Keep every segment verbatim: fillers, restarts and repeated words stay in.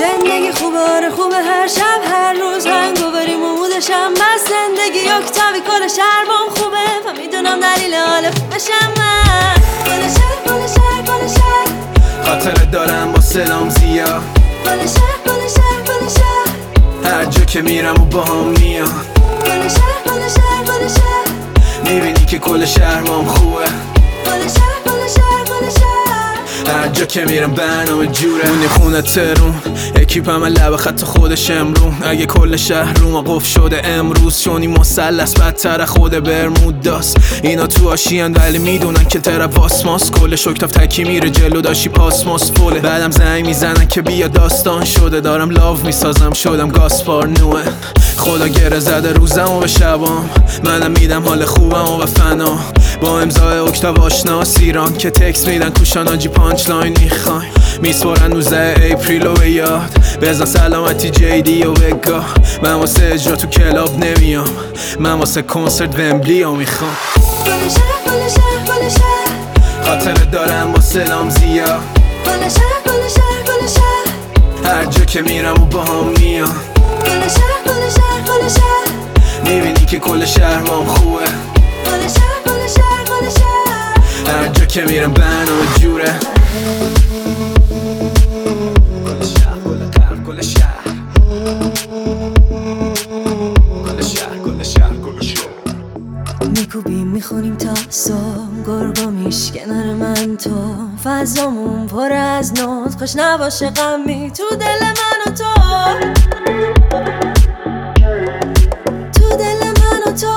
زندگی خوبه آره خوبه هر شب هر روز هنگووریم و مودشم بس زندگی اکتاوی کل شهر بام خوبه و میدونم دلیل حال خوبشم من کل شهر کل شهر کل شهر خاطره دارم با سلام زیاد کل شهر کل شهر کل شهر هر جا که میرم و با هم میان کل شهر کل شهر کل شهر میبینی که کل شهر بام خوبه کل شهر کل شهر کل شهر هر جا که میرم برنامه جوره اونی خونه ترون اکیپم لب خط خودش امرون اگه کل شهر رو ما قفل شده امروز چونی مثلث بدتر خود برمود داست اینا تو آشیان ولی میدونن که طرف واسماس کل شکتاف تکی میره جلو داشی پاسماس فوله بعدم زنگ میزنن که بیا داستان شده دارم لاو میسازم شدم گاسپار نوه خدا گره زده روزم و به شبام منم میدم حال خوبم و به فنا با امضای اکتاو آشناس ایران که تکس میدن کوشان آجی پانچ لاین میخوایم میسپرن نوزده اپریل و به یاد بزن سلامتی جیدی و بگاه من واسه اجرا تو کلاب نمیام من واسه کنسرت ومبلی ها میخوام کل شهر کل شهر کل شهر خاطره دارم با سلام زیاد کل شهر کل شهر کل شهر هر جا که میرم و با هم میان کل شهر کل شهر کل شهر میبینی که کل شهر بام خوبه کل شهر کل شهر کل شهر هر جا که میرم برنامه جوره کل شهر کل شهر کل شهر کل شهر کل شهر کل شهر میکوبیم میخونیم تا صبح گرگا میش کنار من تو فضامون پر از نوت خوش نباشه غمی تو دل من و تو تو دل من و تو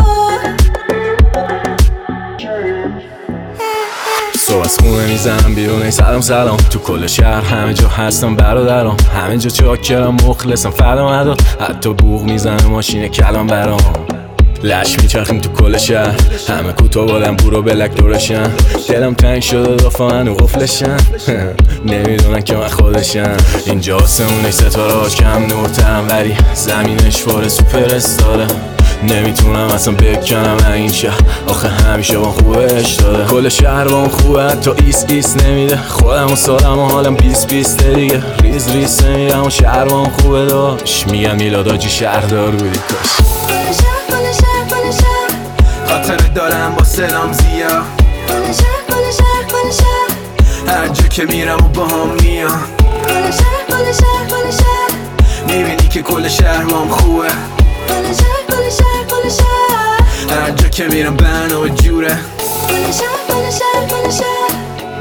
صبح از خونه میزنم بیرون ای سلام سلام تو کل شهر همه جا هستم برادرام همه جا چاکرم مخلصم فدا مدار حتی بوق میزنه ماشین کلام برام لش میچرخیم تو کل شهر همه کوتاه بادم برو بلک دورشن دلم تنگ شده دافا هنو قفلشن نمیدونن که من خودشم اینجا آسمونش ستاره هاش کم نورترم ولی زمینش فاره سوپر استاره نمیتونم اصلا بکنم این شهر آخه همیشه با خوبش داده کل شهر با خوبه حتی ایس ایس نمیده خودم و سالم و حالم بیس بیس دیگه ریز ریز نمیدم و شهر با خوبه داشت میگم میلاد آجی شهردار بودی کاش کل شهر کل شهر کل شهر خاطره دارم با سلام زیاد کل شهر کل شهر کل شهر هر جا که میرم و با هم میان کل شهر کل شهر کل شهر میبینی که کل شهر بام خوبه کل شهر کل شهر کل شهر هر جا که میرم برنامه جوره کل شهر کل شهر کل شهر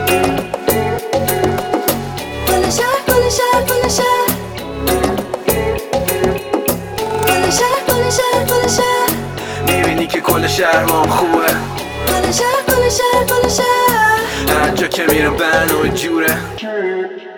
کل شهر کل شهر کل شهر کل شهر کل شهر کل شهر میبینی که کل شهر بام خوبه کل شهر کل شهر کل شهر هر جا که میرم برنامه جوره